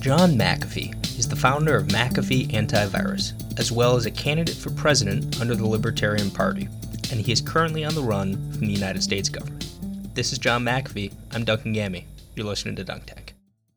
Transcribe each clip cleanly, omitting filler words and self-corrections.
John McAfee is the founder of McAfee Antivirus, as well as a candidate for president under the Libertarian Party, and he is currently on the run from the United States government. This is John McAfee. I'm Duncan Gammy. You're listening to Dunk Tech.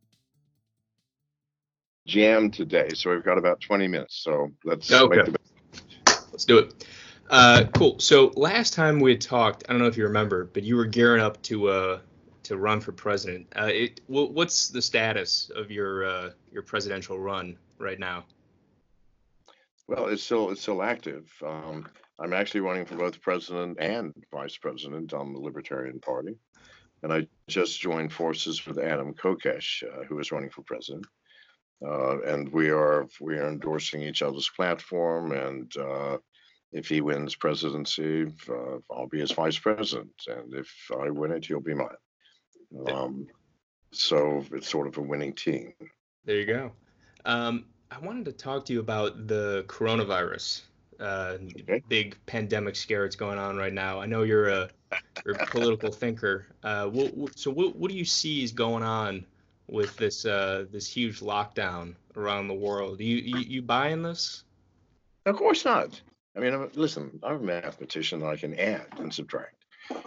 Jam today, so we've got about 20 minutes, so let's Okay. make the best. Let's do it. Cool. So last time we had talked, I don't know if you remember, but you were gearing up to run for president. What's the status of your presidential run right now? Well, it's still active. I'm actually running for both president and vice president on the Libertarian Party, and I just joined forces with Adam Kokesh, who is running for president. And we are endorsing each other's platform, and if he wins presidency, I'll be his vice president, and if I win it, he'll be mine. So it's sort of a winning team. There you go. I wanted to talk to you about the coronavirus, Okay. big pandemic scare that's going on right now. I know you're a political thinker. So what do you see is going on with this huge lockdown around the world? You buying this? Of course not. I mean, listen, I'm a mathematician. I can add and subtract.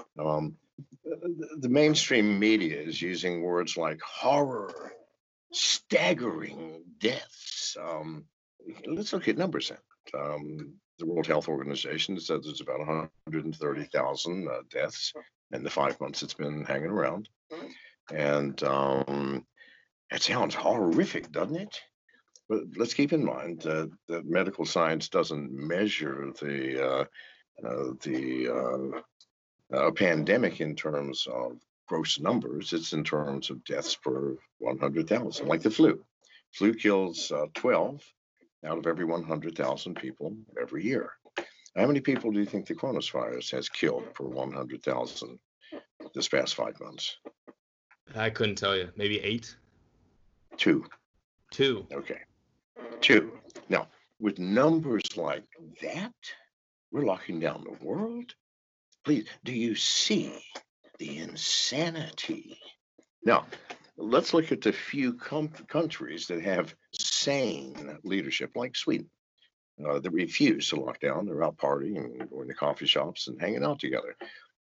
The mainstream media is using words like horror, staggering deaths. Let's look at numbers. The World Health Organization says there's about 130,000 deaths in the 5 months it's been hanging around. And that sounds horrific, doesn't it? But let's keep in mind that medical science doesn't measure the pandemic in terms of gross numbers. It's in terms of deaths per 100,000, like the flu. Flu kills 12 out of every 100,000 people every year. How many people do you think the coronavirus has killed per 100,000 this past 5 months? I couldn't tell you. Maybe 8? 2. 2. Okay. 2. Now, with numbers like that, we're locking down the world. Please, do you see the insanity? Now, let's look at the few countries that have sane leadership, like Sweden, that refuse to lock down. They're out partying and going to coffee shops and hanging out together.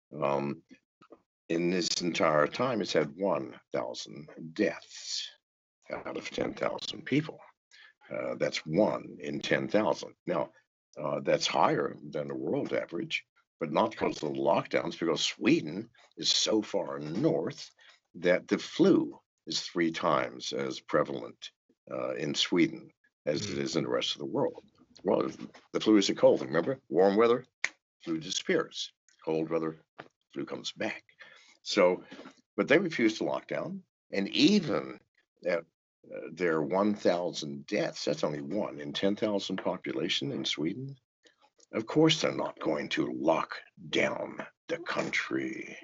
In this entire time, it's had 1,000 deaths out of 10,000 people. That's 1 in 10,000. Now, that's higher than the world average, but not because of the lockdowns, because Sweden is so far north that the flu is 3 times as prevalent in Sweden as it is in the rest of the world. Well, the flu is a cold, remember? Warm weather, flu disappears. Cold weather, flu comes back. So, but they refuse to lock down, and even at their 1,000 deaths, that's only 1 in 10,000 population in Sweden. Of course, they're not going to lock down the country.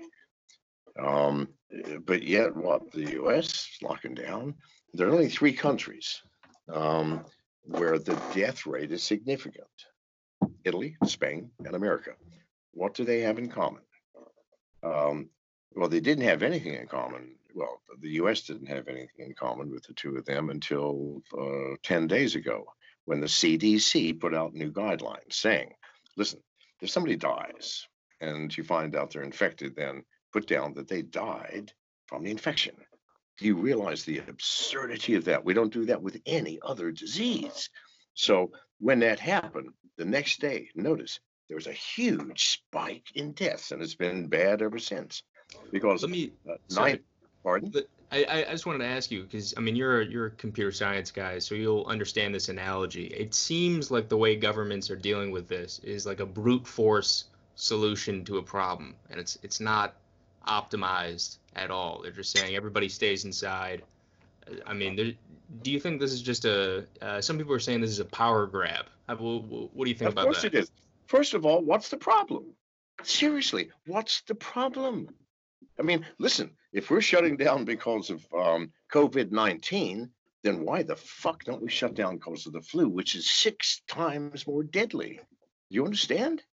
But yet, what the U.S. is locking down, there are only 3 countries where the death rate is significant: Italy, Spain, and America. What do they have in common? Well, they didn't have anything in common. Well, the U.S. didn't have anything in common with the 2 of them until 10 days ago, when the CDC put out new guidelines saying, listen, if somebody dies and you find out they're infected, then put down that they died from the infection. Do you realize the absurdity of that? We don't do that with any other disease. So when that happened, the next day, notice, there was a huge spike in deaths, and it's been bad ever since. Because pardon? I just wanted to ask you, because I mean you're a computer science guy, so you'll understand this analogy. It seems like the way governments are dealing with this is like a brute force solution to a problem, and it's not optimized at all. They're just saying everybody stays inside. I mean, do you think this is just some people are saying this is a power grab? What do you think about that? Of course it is. First of all, what's the problem? Seriously, what's the problem? I mean, listen, if we're shutting down because of COVID-19, then why the fuck don't we shut down because of the flu, which is 6 times more deadly? You understand?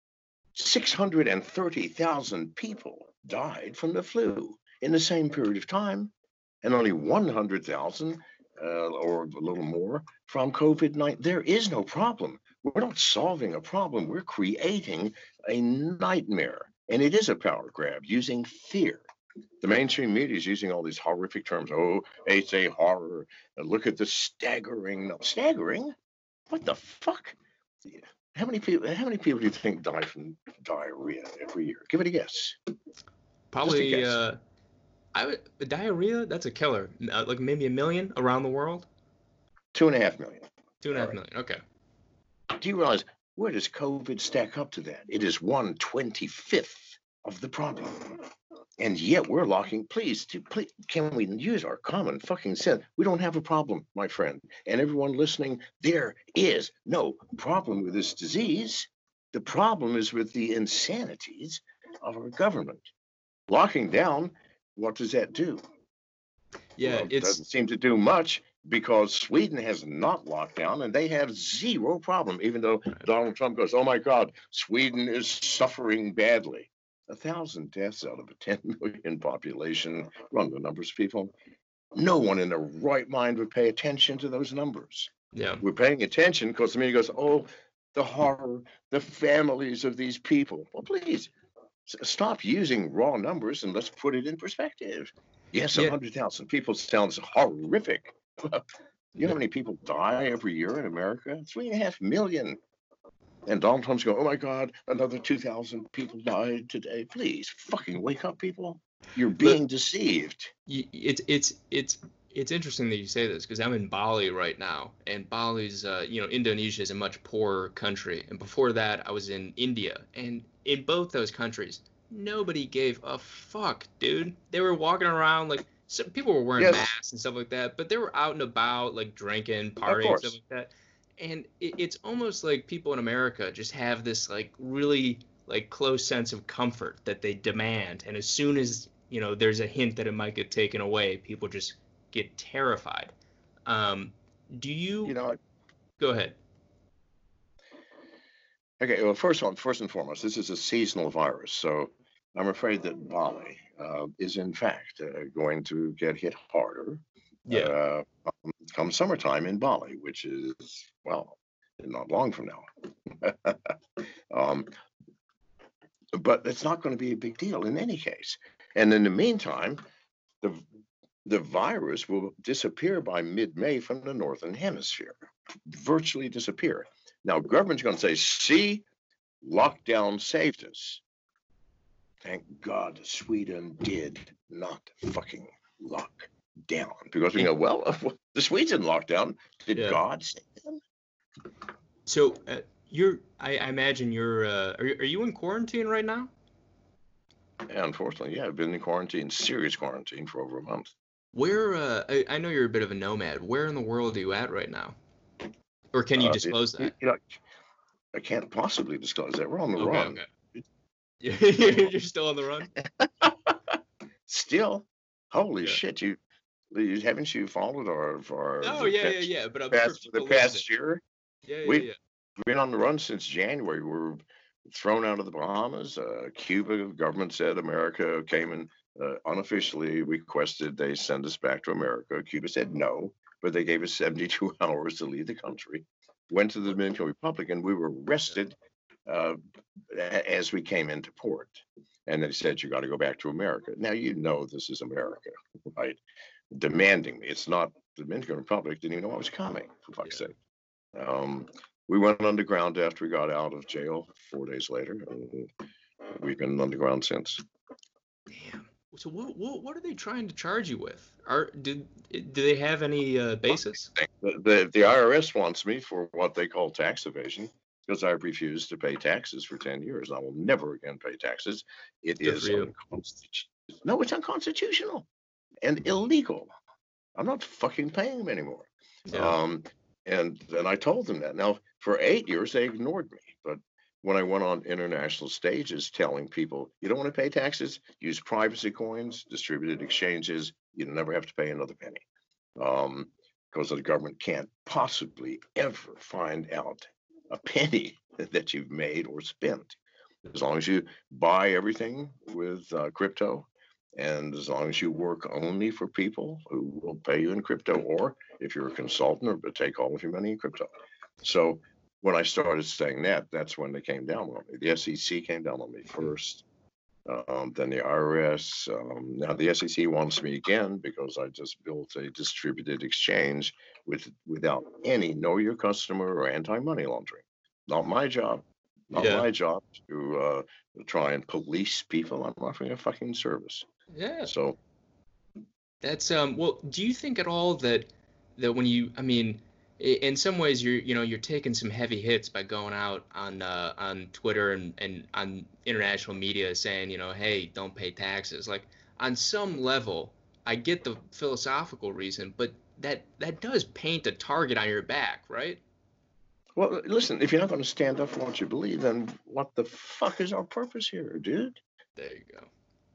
630,000 people died from the flu in the same period of time, and only 100,000 or a little more from COVID-19. There is no problem. We're not solving a problem. We're creating a nightmare. And it is a power grab using fear. The mainstream media is using all these horrific terms. Oh, it's a horror. Look at the staggering. No, staggering? What the fuck? How many people? How many people do you think die from diarrhea every year? Give it a guess. Probably, guess. diarrhea. That's a killer. Like maybe 1 million around the world. 2.5 million. 2.5 million. Okay. Do you realize where does COVID stack up to that? It is 1/25th of the problem. And yet we're locking, please, can we use our common fucking sense? We don't have a problem, my friend. And everyone listening, there is no problem with this disease. The problem is with the insanities of our government. Locking down, what does that do? Yeah, well, it doesn't seem to do much because Sweden has not locked down and they have zero problem, even though Donald Trump goes, oh my God, Sweden is suffering badly. 1,000 deaths out of a 10 million population. Run the numbers, people. No one in their right mind would pay attention to those numbers. Yeah. We're paying attention because the media goes, oh, the horror, the families of these people. Well, please stop using raw numbers and let's put it in perspective. Yes, 100,000 people sounds horrific. You know how many people die every year in America? 3.5 million. And Donald Trump's going, oh my God, another 2,000 people died today. Please fucking wake up, people. You're being deceived. It's interesting that you say this because I'm in Bali right now, and Bali's, Indonesia is a much poorer country. And before that, I was in India, and in both those countries, nobody gave a fuck, dude. They were walking around like some people were wearing masks and stuff like that, but they were out and about, like drinking, partying, stuff like that. And it's almost like people in America just have this like really like close sense of comfort that they demand. And as soon as, there's a hint that it might get taken away, people just get terrified. Do you go ahead? Okay, well, first and foremost, this is a seasonal virus. So I'm afraid that Bali is in fact going to get hit harder. Yeah. Come summertime in Bali, which is, well, not long from now. But it's not going to be a big deal in any case. And in the meantime, the virus will disappear by mid-May from the Northern Hemisphere, virtually disappear. Now, government's going to say, see, lockdown saved us. Thank God Sweden did not fucking lock down, because we know, well, the Swedes didn't lock down. Did God save them? So I imagine are you in quarantine right now? Yeah, unfortunately, yeah, I've been in quarantine, serious quarantine, for over a month. Where I know you're a bit of a nomad. Where in the world are you at right now? Or can you disclose that? I can't possibly disclose that. We're on the run. Okay. You're still on the run? Still? Holy shit! Haven't you followed our Oh yeah. But for the past year, we've been on the run since January. We're thrown out of the Bahamas. Cuba government said America came and unofficially requested they send us back to America. Cuba said no, but they gave us 72 hours to leave the country. Went to the Dominican Republic, and we were arrested as we came into port. And they said, you got to go back to America. Now, this is America, right? Demanding me. It's not the Dominican Republic. Didn't even know I was coming, for fuck's sake. We went underground after we got out of jail 4 days later. And we've been underground since. Damn. So what are they trying to charge you with? Do they have any basis? The IRS wants me for what they call tax evasion, because I've refused to pay taxes for 10 years. I will never again pay taxes. It is unconstitutional. No, it's unconstitutional and illegal. I'm not fucking paying them anymore. Yeah. And I told them that. Now, for 8 years, they ignored me. But when I went on international stages telling people, you don't want to pay taxes, use privacy coins, distributed exchanges, you never have to pay another penny. Because the government can't possibly ever find out a penny that you've made or spent. As long as you buy everything with crypto, And as long as you work only for people who will pay you in crypto, or if you're a consultant, or take all of your money in crypto. So when I started saying that, that's when they came down on me. The SEC came down on me first, then the IRS. Now the SEC wants me again because I just built a distributed exchange without any know your customer or anti-money laundering. Not my job. Not Yeah. my job to try and police people. I'm offering a fucking service. Yeah. So That's well, do you think at all that when you, I mean, in some ways you're taking some heavy hits by going out on Twitter and on international media saying, hey, don't pay taxes. Like on some level, I get the philosophical reason, but that does paint a target on your back, right? well, listen, if you're not going to stand up for what you believe, then what the fuck is our purpose here, dude? There you go.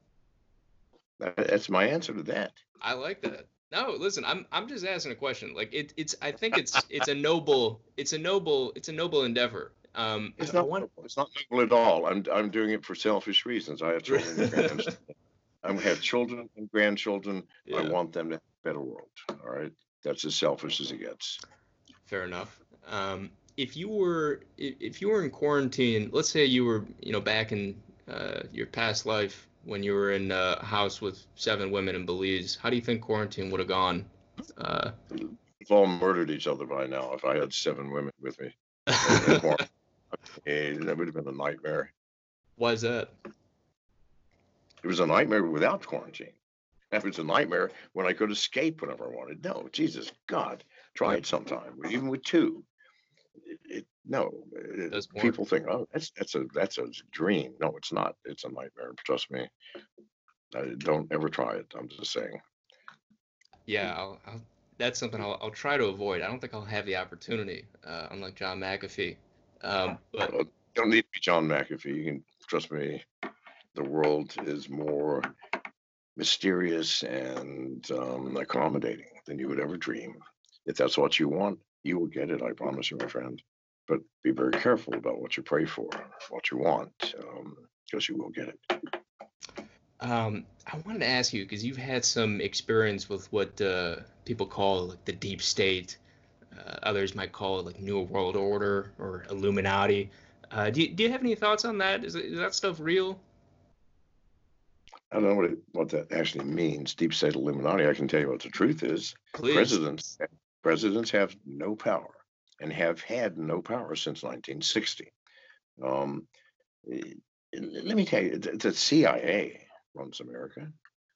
That's my answer to that. I like that. No, listen, I'm just asking a question. Like it's I think it's a noble endeavor. It's I not want noble. It's not noble at all. I'm doing it for selfish reasons. I have children and grandchildren. I have children and grandchildren. I Yeah, want them to have a better world. All right. That's as selfish as it gets. fair enough. If you were in quarantine, let's say you were back in your past life when you were in a house with 7 women in Belize, how do you think quarantine would have gone? Uh, We've all murdered each other by now. If I had 7 women with me in quarantine, that would have been a nightmare. Why is that? It was a nightmare without quarantine. That was a nightmare when I could escape whenever I wanted. No, Jesus, God, try Yeah, it sometime. Even with 2, no. that's more. People think, oh, that's a dream. No, it's not. It's a nightmare. Trust me. Don't ever try it. I'm just saying. Yeah, that's something I'll try to avoid. I don't think I'll have the opportunity, unlike John McAfee. But You don't need to be John McAfee. You can trust me. The world is more mysterious and accommodating than you would ever dream. If that's what you want, you will get it. I promise you, my friend. But be very careful about what you pray for, what you want, because you will get it. I wanted to ask you because you've had some experience with what people call like the deep state. Others might call it like New World Order or Illuminati. Do you have any thoughts on that? Is that stuff real? I don't know what that actually means. Deep state Illuminati. I can tell you what the truth is. Please. Presidents have no power and have had no power since 1960. Um, Let me tell you, the CIA runs America.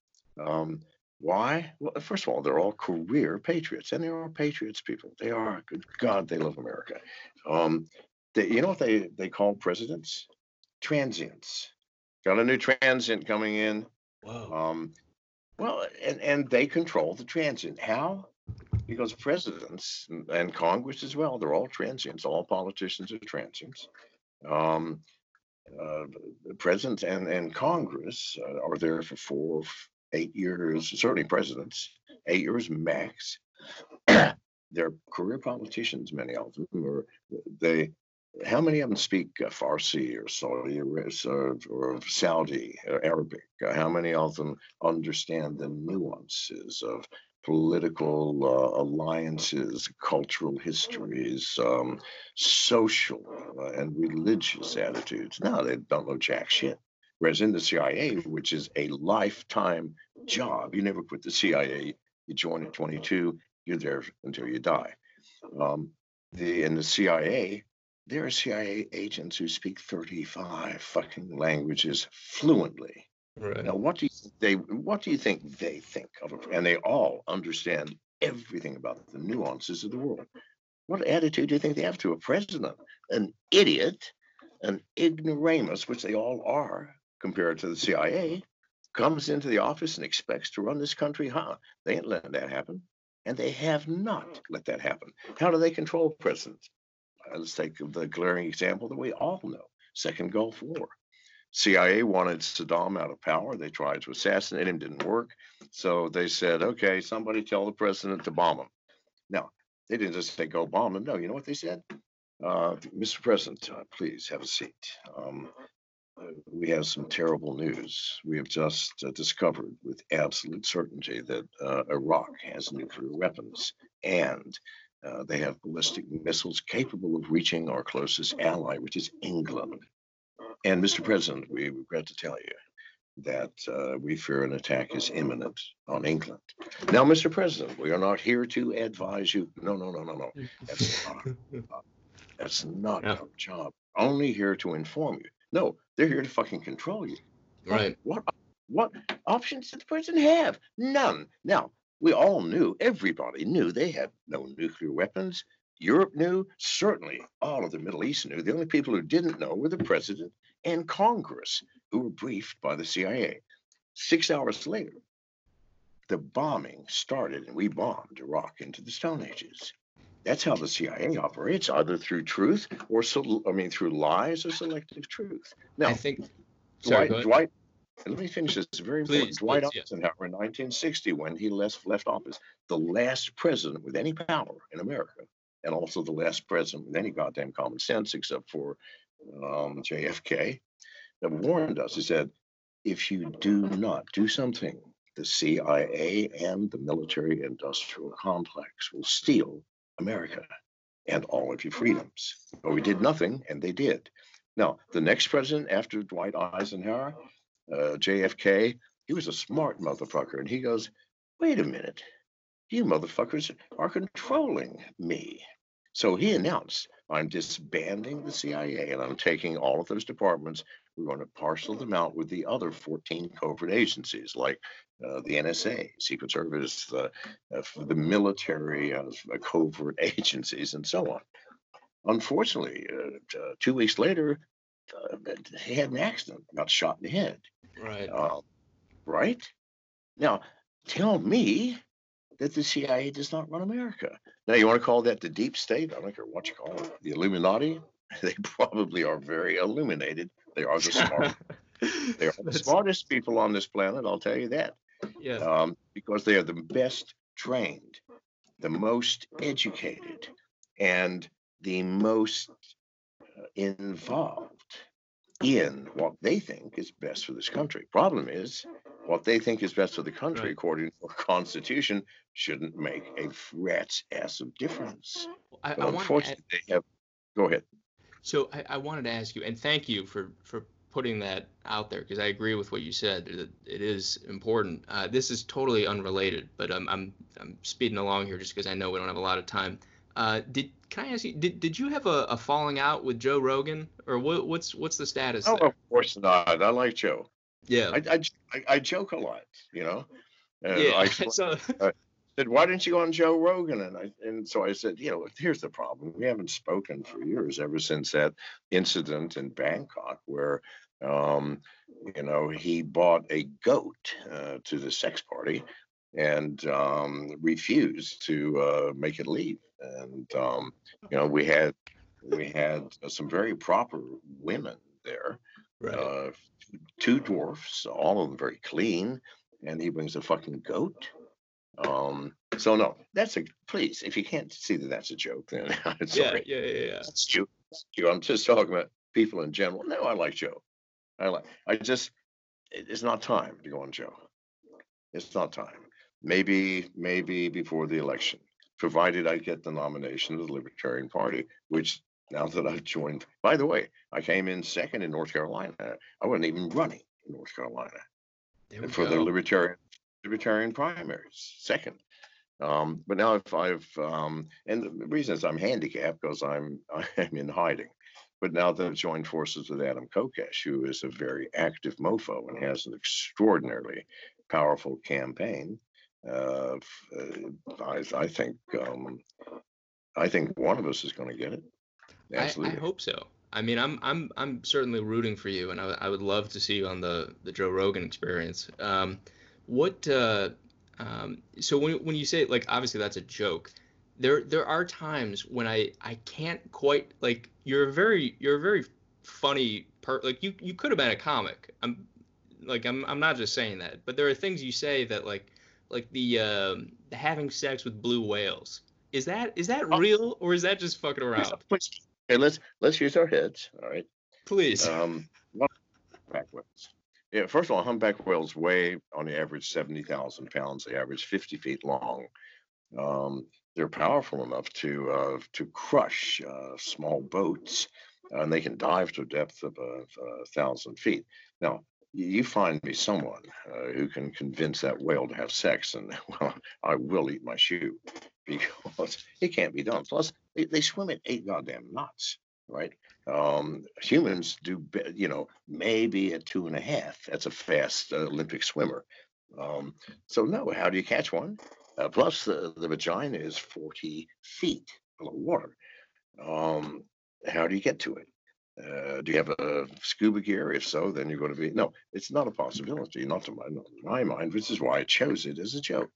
Why? Well, first of all, they're all career patriots, and they are patriots, people. They are. Good God, they love America. Um, you know what they call presidents? Transients. Got a new transient coming in. Whoa. Well, and they control the transient. How? Because presidents and Congress as well, they're all transients. All politicians are transients. Um, the president and Congress are there for 4, 8 years, certainly presidents, 8 years max. They're career politicians, many of them, or they. How many of them speak Farsi or Saudi or Saudi or Arabic? How many of them understand the nuances of political alliances, cultural histories, social and religious attitudes? No, they don't know jack shit. Whereas in the CIA, which is a lifetime job, you never quit the CIA. You join at 22, you're there until you die. In the CIA, there are CIA agents who speak 35 fucking languages fluently. Right. Now, what do you think they think of it? And they all understand everything about the nuances of the world. What attitude do you think they have to a president? An idiot, an ignoramus, which they all are compared to the CIA, comes into the office and expects to run this country? They ain't letting that happen. And they have not let that happen. How do they control presidents? Let's take the glaring example that we all know, Second Gulf War. CIA wanted Saddam out of power. They tried to assassinate him, didn't work. So they said, okay, somebody tell the president to bomb him. Now, they didn't just say go bomb him. No, you know what they said? Mr. President, please have a seat. we have some terrible news. We have just discovered with absolute certainty that Iraq has nuclear weapons, and they have ballistic missiles capable of reaching our closest ally, which is England. And Mr. President, we regret to tell you that we fear an attack is imminent on England. Now, Mr. President, we are not here to advise you. No, no, no, no, no. That's not Yeah. our job. Only here to inform you. No, they're here to fucking control you. Right. What options did the president have? None. Now, we all knew, everybody knew they had no nuclear weapons. Europe knew, certainly all of the Middle East knew. The only people who didn't know were the president and Congress, who were briefed by the CIA. 6 hours later, the bombing started, and we bombed Iraq into the Stone Ages. That's how the CIA operates, either through truth or through lies or selective truth. Now, I think. Sorry, go ahead. Dwight, and let me finish this. It's very important. Please, Dwight please, yeah. Eisenhower in 1960, when he left office, the last president with any power in America, and also the last president with any goddamn common sense, except for JFK, that warned us. He said, if you do not do something, the CIA and the military-industrial complex will steal America and all of your freedoms. But we did nothing, and they did. Now, the next president after Dwight Eisenhower, JFK, he was a smart motherfucker, and he goes, wait a minute, you motherfuckers are controlling me. So he announced, I'm disbanding the CIA, and I'm taking all of those departments. We're going to parcel them out with the other 14 covert agencies, like the NSA, Secret Service, the military covert agencies, and so on. Unfortunately, 2 weeks later, he had an accident, got shot in the head. Right. Right? Now, tell me that the CIA does not run America. Now, you want to call that the deep state? I don't care what you call it. The Illuminati? They probably are very illuminated. They are the smart. They are the smartest people on this planet, I'll tell you that. Yeah. Because they are the best trained, the most educated, and the most involved in what they think is best for this country. Problem is, what they think is best for the country, Right. according to our Constitution, shouldn't make a rat's ass of difference. I But want to unfortunately, they have. Go ahead. So I wanted to ask you, and thank you for putting that out there, because I agree with what you said. It is important. This is totally unrelated, but I'm speeding along here just because I know we don't have a lot of time. Can I ask you? Did you have a falling out with Joe Rogan, or what's the status Oh, there? of course not. I like Joe. Yeah. I joke a lot, you know. Yeah. I So said, why didn't you go on Joe Rogan? And so I said, here's the problem. We haven't spoken for years, ever since that incident in Bangkok where, he bought a goat to the sex party and refused to make it leave. And, we had some very proper women there. right. Two dwarfs, all of them very clean, and he brings a fucking goat. So no, please, if you can't see that that's a joke, then I'm sorry. Yeah. That's you. I'm just talking about people in general. No, I like Joe. It's not time to go on Joe. It's not time. Maybe before the election, provided I get the nomination of the Libertarian Party, which now that I've joined, by the way, I came in second in North Carolina. I wasn't even running in North Carolina There we for the go. Libertarian primaries, second. But now if and the reason is I'm handicapped because I'm in hiding. But now that I've joined forces with Adam Kokesh, who is a very active mofo and has an extraordinarily powerful campaign, I think one of us is going to get it. I Absolutely. hope so. I mean, I'm certainly rooting for you, and I would love to see you on the Joe Rogan Experience. So when you say, like, obviously that's a joke, there are times when I can't quite, like, you're a very funny like you could have been a comic. I'm not just saying that, but there are things you say that like the having sex with blue whales. Is that real, or is that just fucking around? Hey, let's use our heads. All right. Please. Humpback whales. Yeah, first of all, humpback whales weigh on the average 70,000 pounds. They average 50 feet long. They're powerful enough to crush small boats, and they can dive to a depth of 1,000 feet. Now, you find me someone who can convince that whale to have sex, and well, I will eat my shoe because it can't be done. Plus, they swim at 8 goddamn knots, right? Humans do, maybe at 2.5. That's a fast Olympic swimmer. So no, how do you catch one? Plus, the vagina is 40 feet below water. Um, how do you get to it? Do you have a scuba gear? If so, then you're going to be no. It's not a possibility, not to my mind, which is why I chose it as a joke.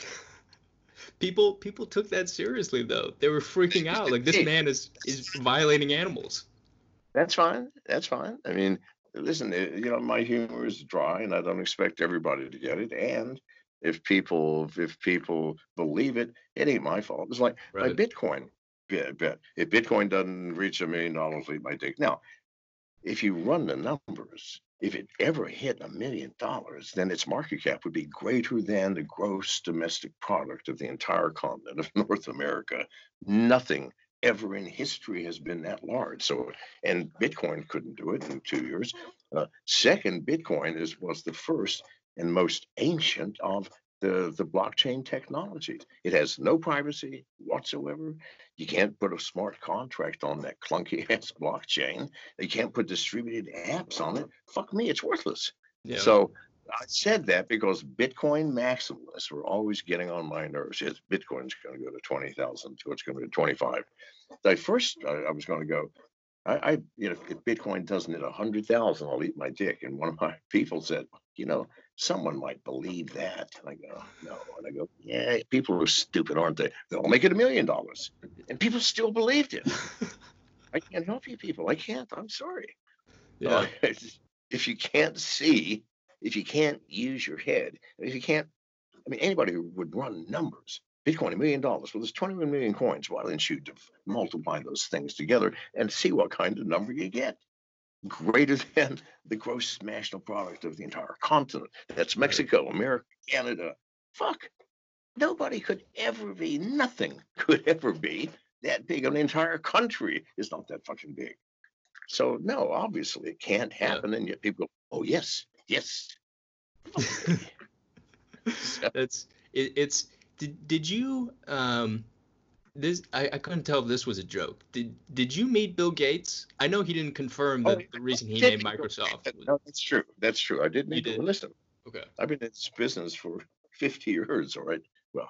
People took that seriously though. They were freaking out. Like this man is violating animals. That's fine. That's fine. I mean, listen, my humor is dry, and I don't expect everybody to get it. And if people believe it, it ain't my fault. It's like my Right. Bitcoin bet. If Bitcoin doesn't reach $1 million, I'll eat my dick. Now, if you run the numbers, if it ever hit $1 million, then its market cap would be greater than the gross domestic product of the entire continent of North America. Nothing ever in history has been that large. So, and Bitcoin couldn't do it in 2 years. Second, Bitcoin was the first and most ancient of the blockchain technologies. It has no privacy whatsoever. You can't put a smart contract on that clunky ass blockchain. You can't put distributed apps on it. Fuck me, it's worthless. Yeah. So I said that because Bitcoin maximalists were always getting on my nerves. Yes, Bitcoin's going to go to 20,000, so it's going to be 25. I was going to go. If Bitcoin doesn't hit 100,000, I'll eat my dick. And one of my people said, someone might believe that. And I go, no. And I go, yeah, people are stupid, aren't they? They'll make it $1 million. And people still believed it. I can't help you people. I can't. I'm sorry. Yeah. If you can't see, if you can't use your head, if you can't, anybody who would run numbers, Bitcoin $1 million. Well, there's 21 million coins. Why don't you multiply those things together and see what kind of number you get? Greater than the gross national product of the entire continent. That's Mexico, America, Canada. Fuck. Nobody could ever be, nothing could ever be that big. An entire country is not that fucking big. So, no, obviously it can't happen. And yet people go, oh, yes, yes. It's did you this I couldn't tell if this was a joke. Did you meet Bill Gates? I know he didn't confirm that the reason he named Microsoft. No, that's true. That's true. I did meet Bill. Listen, okay. I've been in this business for 50 years, all right? Well,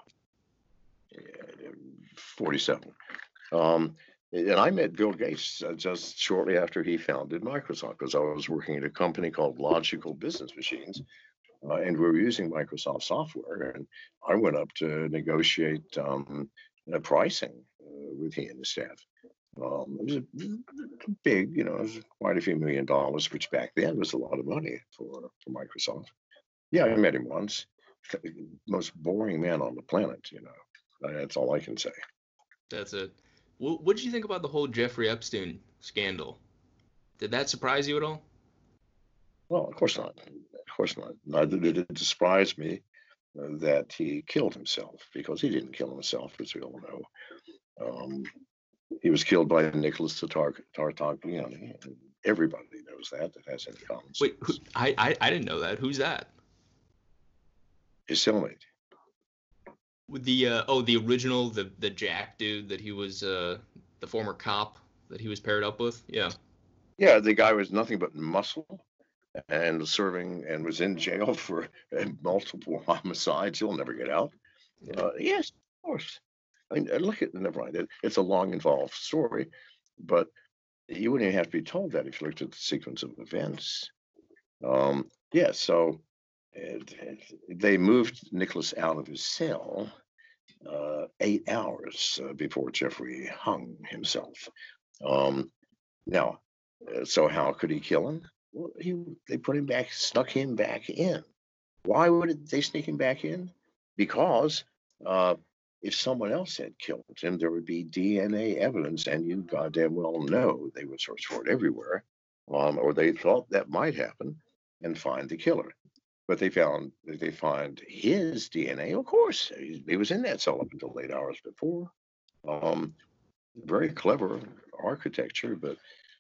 47. And I met Bill Gates just shortly after he founded Microsoft, because I was working at a company called Logical Business Machines, and we were using Microsoft software. And I went up to negotiate pricing with he and the staff. It was big, it was quite a few $1 million, which back then was a lot of money for Microsoft. Yeah, I met him once. Most boring man on the planet, That's all I can say. That's it. What did you think about the whole Jeffrey Epstein scandal? Did that surprise you at all? Well, of course not. Of course not. Neither did it surprise me that he killed himself, because he didn't kill himself, as we all know. He was killed by Nicholas Tartagliani. Everybody knows that has any common sense. Wait, I didn't know that. Who's that? His cellmate. The original, the Jack dude that he was the former cop that he was paired up with. Yeah. Yeah, the guy was nothing but muscle and was in jail for multiple homicides. He'll never get out. Yeah. Yes, of course. Never mind. It's a long, involved story, but you wouldn't even have to be told that if you looked at the sequence of events. So they moved Nicholas out of his cell 8 hours before Jeffrey hung himself. Now, so how could he kill him? Well, they snuck him back in. Why would they sneak him back in? Because if someone else had killed him, there would be DNA evidence, and you goddamn well know they would search for it everywhere. or they thought that might happen, and find the killer. But they find his DNA. Of course, he was in that cell up until 8 hours before. Um, Very clever architecture, but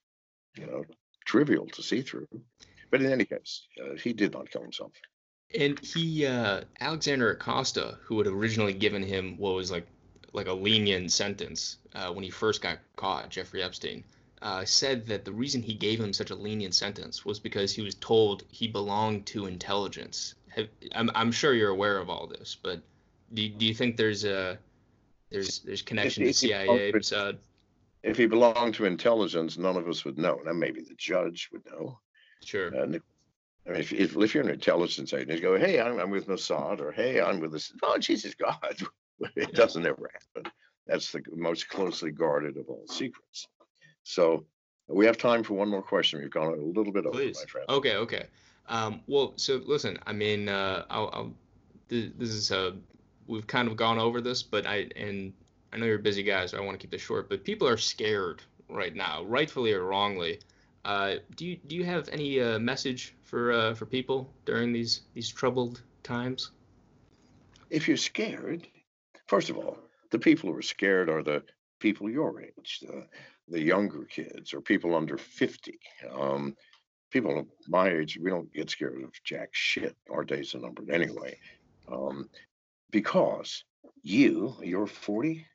trivial to see through. But in any case, he did not kill himself. And he, Alexander Acosta, who had originally given him what was like a lenient sentence when he first got caught, Jeffrey Epstein, said that the reason he gave him such a lenient sentence was because he was told he belonged to intelligence. I'm sure you're aware of all this, but do you think there's connection to CIA, Mossad? If he belonged to intelligence, none of us would know. Now, maybe the judge would know. Sure. I mean, if you're an intelligence agent, you go, hey, I'm with Mossad, or hey, I'm with this. Oh, Jesus God. It doesn't ever happen. That's the most closely guarded of all secrets. So we have time for one more question. We've gone a little bit over, Please. my friend. Okay. Well, so listen, I mean, this is we've kind of gone over this, but I know you're a busy guy, so I want to keep this short. But people are scared right now, rightfully or wrongly. Do you have any message for people during these troubled times? If you're scared, first of all, the people who are scared are the people your age, the younger kids, or people under 50. People of my age, we don't get scared of jack shit. Our days are numbered anyway. Because you're 40?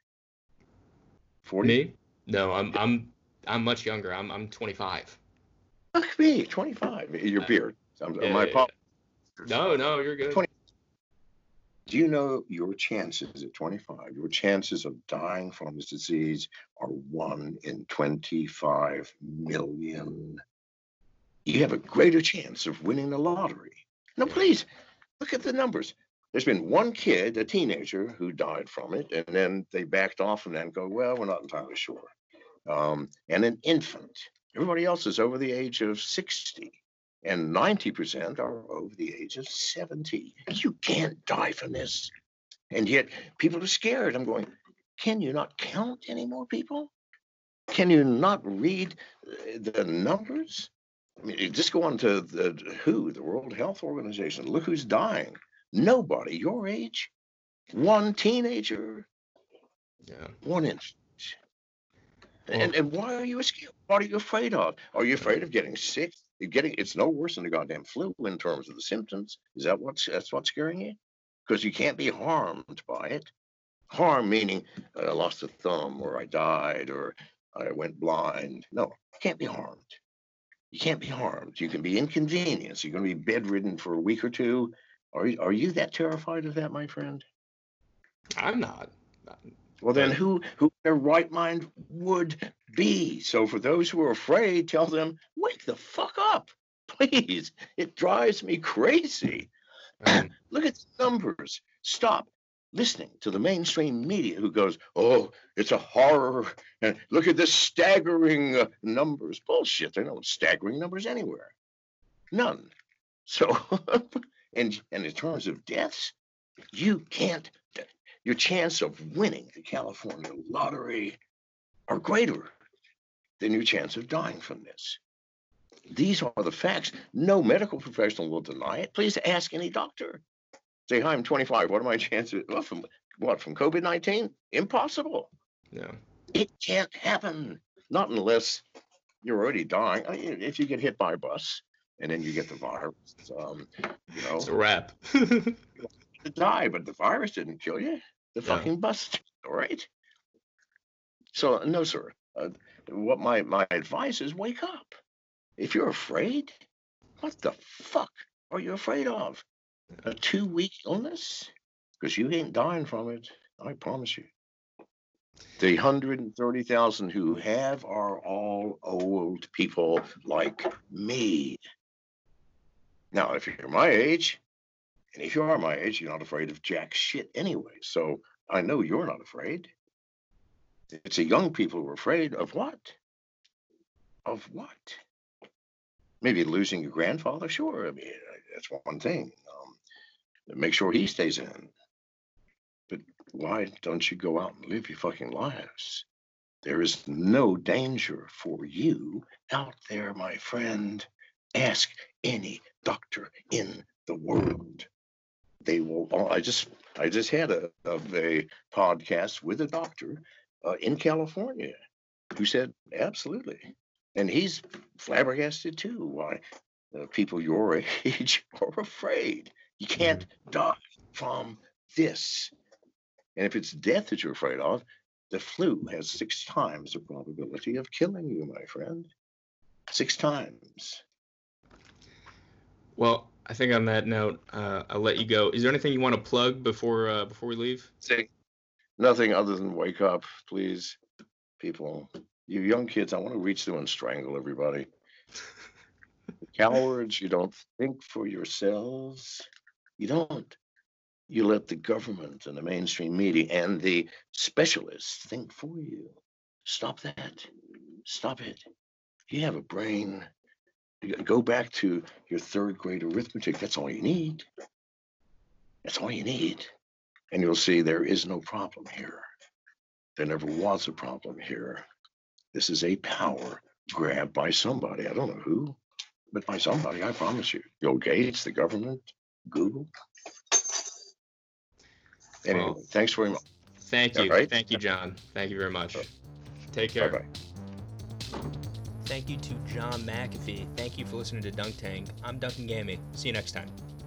40? Me? No, I'm much younger. I'm 25. Look at me, 25. Your beard. My apologies. No, you're good. 20. Do you know your chances at 25, your chances of dying from this disease are 1 in 25 million? You have a greater chance of winning the lottery. No, please, look at the numbers. There's been one kid, a teenager, who died from it, and then they backed off and then go, well, we're not entirely sure. And an infant. Everybody else is over the age of 60. And 90% are over the age of 70. You can't die from this. And yet people are scared. I'm going, can you not count any more people? Can you not read the numbers? I mean, just go on to the World Health Organization. Look who's dying. Nobody your age. One teenager. Yeah. One infant. And why are you scared? What are you afraid of? Are you afraid of getting sick? It's no worse than the goddamn flu in terms of the symptoms. That's what's scaring you? Because you can't be harmed by it. Harm meaning I lost a thumb, or I died, or I went blind. No, you can't be harmed. You can't be harmed. You can be inconvenienced. You're going to be bedridden for a week or two. Are you that terrified of that, my friend? I'm not. Well, then who in their right mind would be? So for those who are afraid, tell them, wake the fuck up, please. It drives me crazy. Look at the numbers. Stop listening to the mainstream media who goes, oh, it's a horror. And look at this staggering numbers. Bullshit. There are no staggering numbers anywhere. None. So, and in terms of deaths, you can't. Your chance of winning the California lottery are greater than your chance of dying from this. These are the facts. No medical professional will deny it. Please ask any doctor. Say, hi, I'm 25. What are my chances? Well, from COVID-19? Impossible. Yeah. It can't happen. Not unless you're already dying. I mean, if you get hit by a bus and then you get the virus, it's a wrap. To die, but the virus didn't kill you. The fucking bus, all right? So, no, sir. What my advice is, wake up. If you're afraid, what the fuck are you afraid of? A 2-week illness? Because you ain't dying from it, I promise you. The 130,000 who have are all old people like me. Now, if you're my age, and if you are my age, you're not afraid of jack shit anyway. So I know you're not afraid. It's the young people who are afraid of what? Of what? Maybe losing your grandfather? Sure. I mean, that's one thing. Make sure he stays in. But why don't you go out and live your fucking lives? There is no danger for you out there, my friend. Ask any doctor in the world. They will. I just had a podcast with a doctor in California who said absolutely, and he's flabbergasted too. Why people your age are afraid. You can't die from this. And if it's death that you're afraid of, the flu has 6 times the probability of killing you, my friend. 6 times. Well, I think on that note, I'll let you go. Is there anything you want to plug before we leave? Nothing other than wake up, please, people. You young kids, I want to reach through and strangle everybody. Cowards, you don't think for yourselves. You don't. You let the government and the mainstream media and the specialists think for you. Stop that. Stop it. You have a brain. You go back to your 3rd grade arithmetic. That's all you need. That's all you need. And you'll see there is no problem here. There never was a problem here. This is a power grab by somebody. I don't know who, but by somebody, I promise you. Bill Gates, the government, Google. Anyway, Well, thanks very much. Thank you. Right. Thank you, John. Thank you very much. Take care. Bye-bye. Thank you to John McAfee. Thank you for listening to Dunk Tank. I'm Duncan Gammy. See you next time.